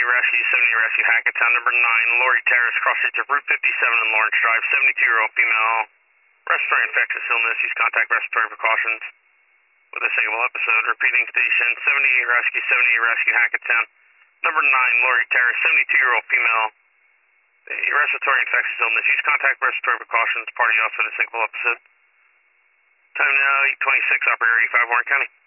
Rescue 70 Rescue Hackettstown, number 9, Lori Terrace, crossing to Route 57 in Lawrence Drive, 72-year-old female, respiratory infectious illness, use contact respiratory precautions with a single episode. Repeating station, 70 Rescue Hackettstown, number 9, Lori Terrace, 72-year-old female, respiratory infectious illness, use contact respiratory precautions, party off with a single episode. Time now, 8:26, operator 85, Warren County.